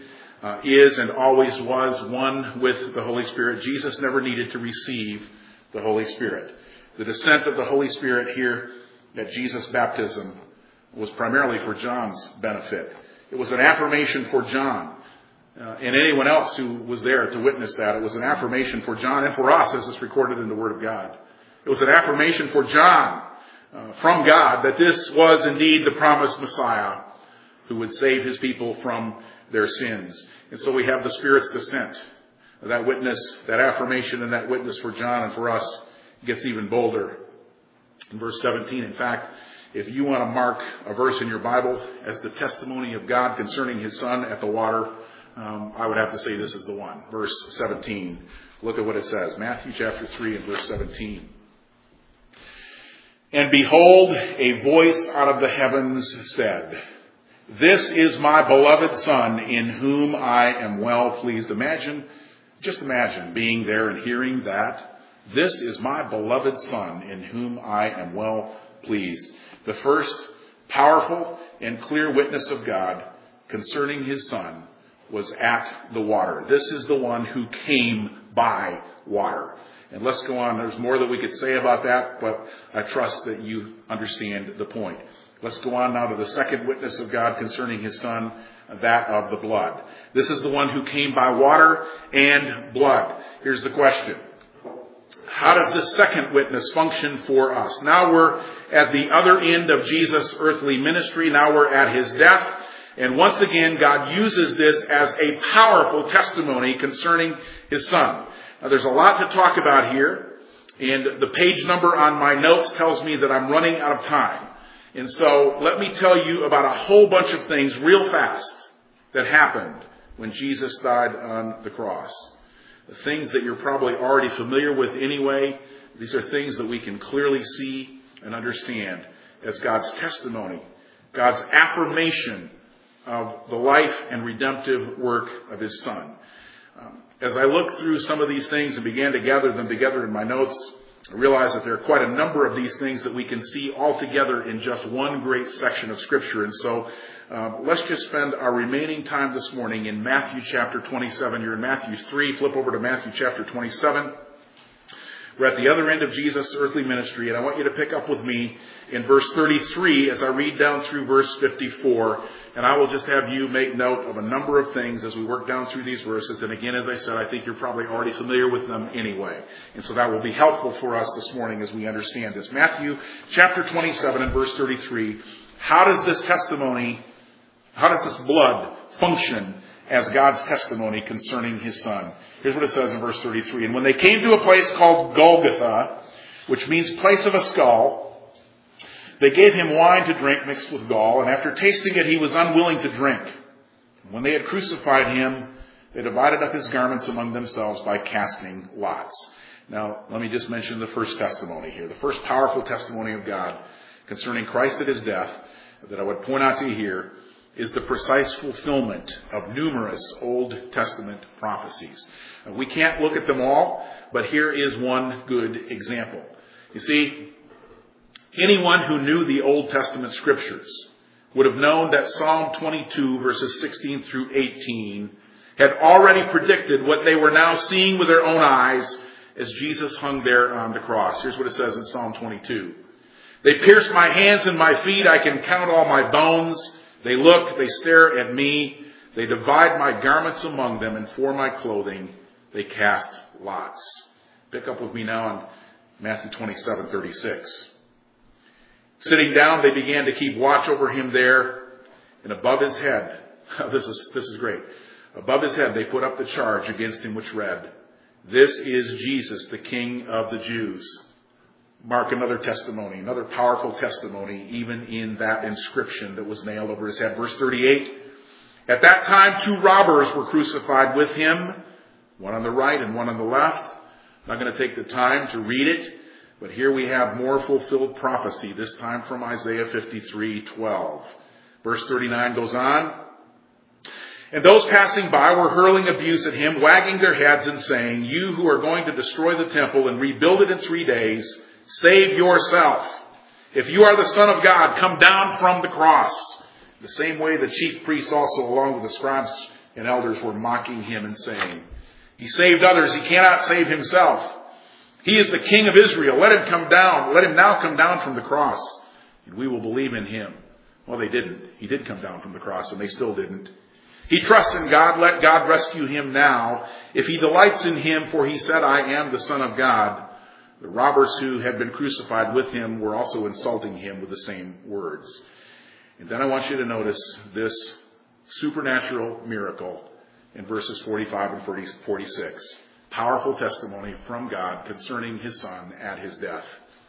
is and always was one with the Holy Spirit. Jesus never needed to receive the Holy Spirit. The descent of the Holy Spirit here at Jesus' baptism was primarily for John's benefit. It was an affirmation for John and anyone else who was there to witness that. It was an affirmation for John and for us, as it's recorded in the Word of God. It was an affirmation for John from God that this was indeed the promised Messiah who would save his people from their sins. And so we have the Spirit's descent. That witness, that affirmation and that witness for John and for us gets even bolder. In verse 17, in fact, if you want to mark a verse in your Bible as the testimony of God concerning his Son at the water, I would have to say this is the one. Verse 17. Look at what it says. Matthew chapter 3 and verse 17. And behold, a voice out of the heavens said, "This is my beloved Son, in whom I am well pleased." Just imagine being there and hearing that. This is my beloved Son, in whom I am well pleased. The first powerful and clear witness of God concerning his Son was at the water. This is the one who came by water. And let's go on. There's more that we could say about that, but I trust that you understand the point. Let's go on now to the second witness of God concerning his Son, that of the blood. This is the one who came by water and blood. Here's the question. How does this second witness function for us? Now we're at the other end of Jesus' earthly ministry. Now we're at his death. And once again, God uses this as a powerful testimony concerning his Son. Now, there's a lot to talk about here, and the page number on my notes tells me that I'm running out of time. And so let me tell you about a whole bunch of things real fast that happened when Jesus died on the cross. The things that you're probably already familiar with anyway. These are things that we can clearly see and understand as God's testimony, God's affirmation of the life and redemptive work of his Son. As I looked through some of these things and began to gather them together in my notes, I realized that there are quite a number of these things that we can see all together in just one great section of Scripture. And so let's just spend our remaining time this morning in Matthew chapter 27. You're in Matthew 3. Flip over to Matthew chapter 27. We're at the other end of Jesus' earthly ministry, and I want you to pick up with me in verse 33 as I read down through verse 54. And I will just have you make note of a number of things as we work down through these verses. And again, as I said, I think you're probably already familiar with them anyway. And so that will be helpful for us this morning as we understand this. Matthew chapter 27 and verse 33. How does this blood function as God's testimony concerning his Son? Here's what it says in verse 33. And when they came to a place called Golgotha, which means place of a skull, they gave him wine to drink mixed with gall, and after tasting it, he was unwilling to drink. When they had crucified him, they divided up his garments among themselves by casting lots. Now, let me just mention the first testimony here. The first powerful testimony of God concerning Christ at his death that I would point out to you here is the precise fulfillment of numerous Old Testament prophecies. We can't look at them all, but here is one good example. You see, anyone who knew the Old Testament Scriptures would have known that Psalm 22 verses 16 through 18 had already predicted what they were now seeing with their own eyes as Jesus hung there on the cross. Here's what it says in Psalm 22. They pierced my hands and my feet. I can count all my bones. They look, they stare at me. They divide my garments among them, and for my clothing they cast lots. Pick up with me now on Matthew 27:36. Sitting down, they began to keep watch over him there, and above his head, this is great. Above his head, they put up the charge against him, which read, "This is Jesus, the King of the Jews." Mark another testimony, another powerful testimony, even in that inscription that was nailed over his head. Verse 38, at that time 2 robbers were crucified with him, one on the right and one on the left. I'm not going to take the time to read it, but here we have more fulfilled prophecy, this time from Isaiah 53:12. Verse 39 goes on, and those passing by were hurling abuse at him, wagging their heads and saying, "You who are going to destroy the temple and rebuild it in 3 days, save yourself. If you are the Son of God, come down from the cross." The same way the chief priests also, along with the scribes and elders, were mocking him and saying, "He saved others, he cannot save himself. He is the King of Israel. Let him come down. Let him now come down from the cross, and we will believe in him." Well, they didn't. He did come down from the cross, and they still didn't. He trusts in God. Let God rescue him now. If he delights in him, for he said, "I am the Son of God." The robbers who had been crucified with him were also insulting him with the same words. And then I want you to notice this supernatural miracle in verses 45 and 46. Powerful testimony from God concerning his Son at his death.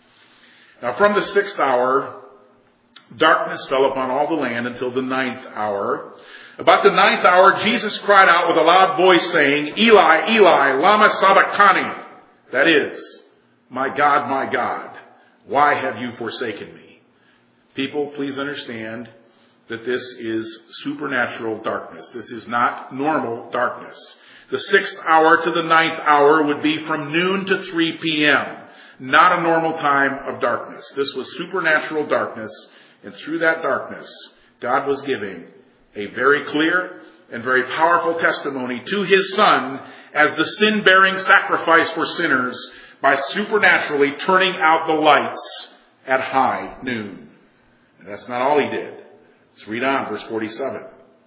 Now from the 6th hour, darkness fell upon all the land until the 9th hour. About the 9th hour, Jesus cried out with a loud voice, saying, "Eli, Eli, lama sabachthani?" That is, my God, why have you forsaken me?" People, please understand that this is supernatural darkness. This is not normal darkness. The 6th hour to the 9th hour would be from noon to 3 p.m. Not a normal time of darkness. This was supernatural darkness, and through that darkness, God was giving a very clear and very powerful testimony to his Son as the sin-bearing sacrifice for sinners by supernaturally turning out the lights at high noon. And that's not all he did. Let's read on, verse 47.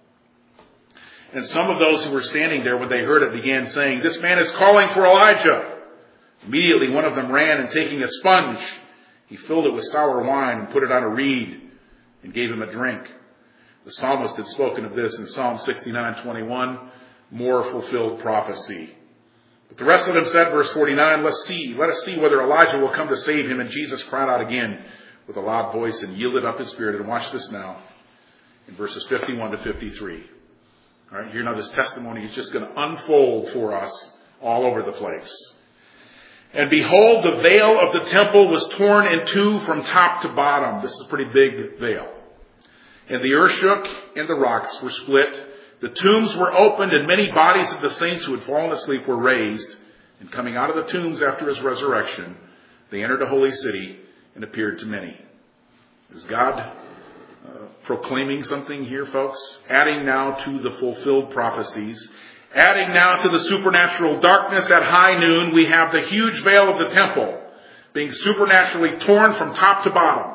And some of those who were standing there when they heard it began saying, "This man is calling for Elijah." Immediately one of them ran, and taking a sponge, he filled it with sour wine and put it on a reed and gave him a drink. The psalmist had spoken of this in Psalm 69:21, more fulfilled prophecy. But the rest of them said, verse 49, let us see whether Elijah will come to save him. And Jesus cried out again with a loud voice and yielded up his spirit. And watch this now in verses 51 to 53. All right, here now this testimony is just going to unfold for us all over the place. And behold, the veil of the temple was torn in two from top to bottom. This is a pretty big veil. And the earth shook and the rocks were split. The tombs were opened and many bodies of the saints who had fallen asleep were raised. And coming out of the tombs after his resurrection, they entered the holy city and appeared to many. Is God proclaiming something here, folks? Adding now to the fulfilled prophecies. Adding now to the supernatural darkness at high noon, we have the huge veil of the temple being supernaturally torn from top to bottom.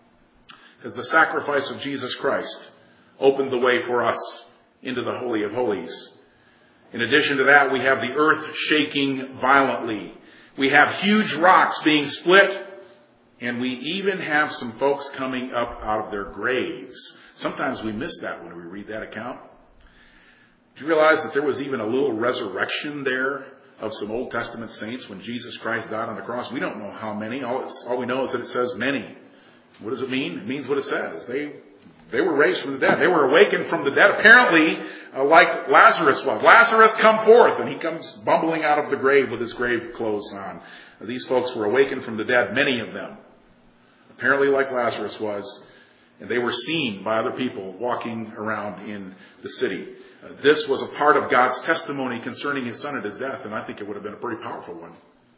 As the sacrifice of Jesus Christ opened the way for us into the Holy of Holies. In addition to that, we have the earth shaking violently. We have huge rocks being split. And we even have some folks coming up out of their graves. Sometimes we miss that when we read that account. Do you realize that there was even a little resurrection there of some Old Testament saints when Jesus Christ died on the cross? We don't know how many. All we know is that it says many. What does it mean? It means what it says. They were raised from the dead. They were awakened from the dead. Apparently, like Lazarus was. Lazarus, come forth. And he comes bumbling out of the grave with his grave clothes on. These folks were awakened from the dead, many of them. Apparently like Lazarus was. And they were seen by other people walking around in the city. This was a part of God's testimony concerning his son at his death. And I think it would have been a pretty powerful one.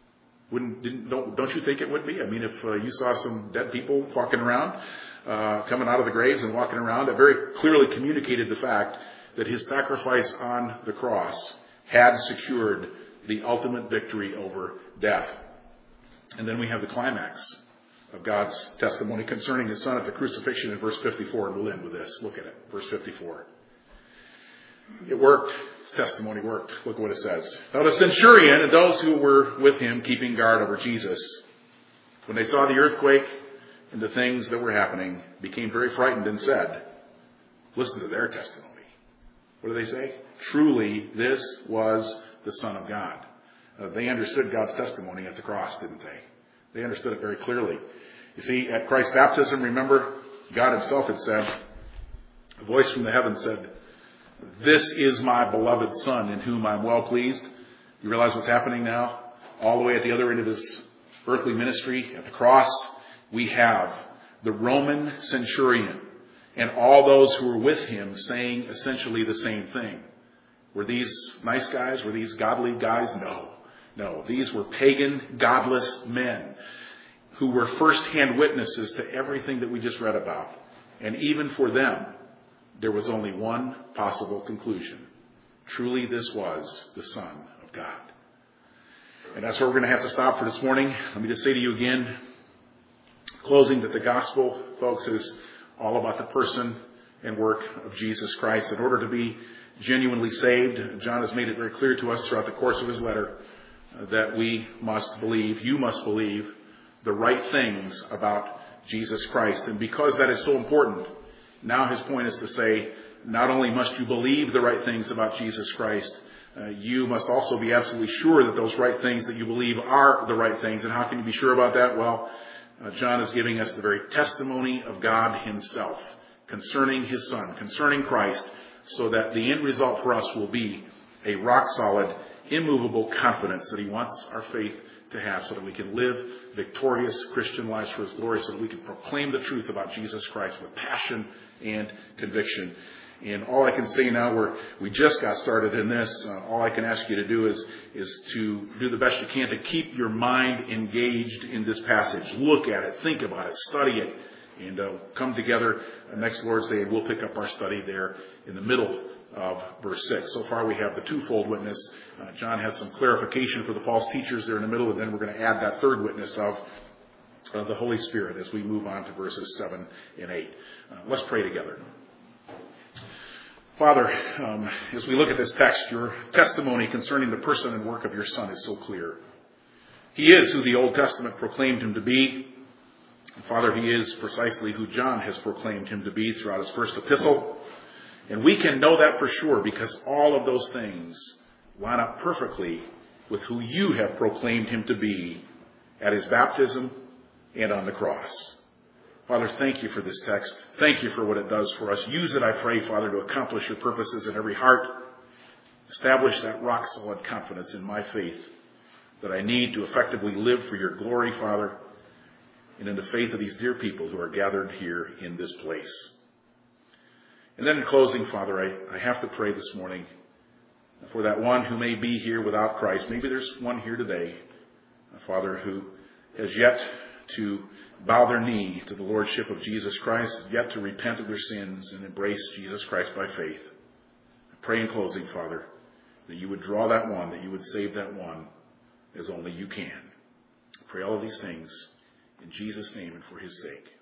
Don't you think it would be? I mean, if you saw some dead people walking around, coming out of the graves and walking around, it very clearly communicated the fact that his sacrifice on the cross had secured the ultimate victory over death. And then we have the climax of God's testimony concerning his Son at the crucifixion in verse 54, and we'll end with this. Look at it, verse 54. It worked. His testimony worked. Look what it says. Now the centurion and those who were with him keeping guard over Jesus, when they saw the earthquake and the things that were happening, became very frightened and said, listen to their testimony. What do they say? Truly, this was the Son of God. They understood God's testimony at the cross, didn't they? They understood it very clearly. You see, at Christ's baptism, remember, God himself had said, a voice from the heavens said, this is my beloved Son in whom I'm well pleased. You realize what's happening now? All the way at the other end of his earthly ministry, at the cross, we have the Roman centurion and all those who were with him saying essentially the same thing. Were these nice guys? Were these godly guys? No. These were pagan, godless men who were first-hand witnesses to everything that we just read about. And even for them, there was only one possible conclusion. Truly, this was the Son of God. And that's where we're going to have to stop for this morning. Let me just say to you again, closing, that the gospel, folks, is all about the person and work of Jesus Christ. In order to be genuinely saved, John has made it very clear to us throughout the course of his letter that we must believe, you must believe, the right things about Jesus Christ. And because that is so important, now his point is to say, not only must you believe the right things about Jesus Christ, you must also be absolutely sure that those right things that you believe are the right things. And how can you be sure about that? Well, John is giving us the very testimony of God himself concerning his Son, concerning Christ, so that the end result for us will be a rock-solid, immovable confidence that he wants our faith to have, so that we can live victorious Christian lives for his glory, so that we can proclaim the truth about Jesus Christ with passion and conviction. And all I can say now, we just got started in this, all I can ask you to do is to do the best you can to keep your mind engaged in this passage. Look at it, think about it, study it, and come together next Lord's Day, and we'll pick up our study there in the middle of verse 6. So far we have the twofold witness. John has some clarification for the false teachers there in the middle, and then we're going to add that third witness of the Holy Spirit as we move on to verses 7 and 8. Let's pray together. Father, as we look at this text, your testimony concerning the person and work of your Son is so clear. He is who the Old Testament proclaimed him to be. And Father, he is precisely who John has proclaimed him to be throughout his first epistle. And we can know that for sure because all of those things line up perfectly with who you have proclaimed him to be at his baptism and on the cross. Father, thank you for this text. Thank you for what it does for us. Use it, I pray, Father, to accomplish your purposes in every heart. Establish that rock-solid confidence in my faith that I need to effectively live for your glory, Father, and in the faith of these dear people who are gathered here in this place. And then in closing, Father, I have to pray this morning for that one who may be here without Christ. Maybe there's one here today, Father, who has yet to bow their knee to the Lordship of Jesus Christ, yet to repent of their sins and embrace Jesus Christ by faith. I pray in closing, Father, that you would draw that one, that you would save that one as only you can. I pray all of these things in Jesus' name and for his sake.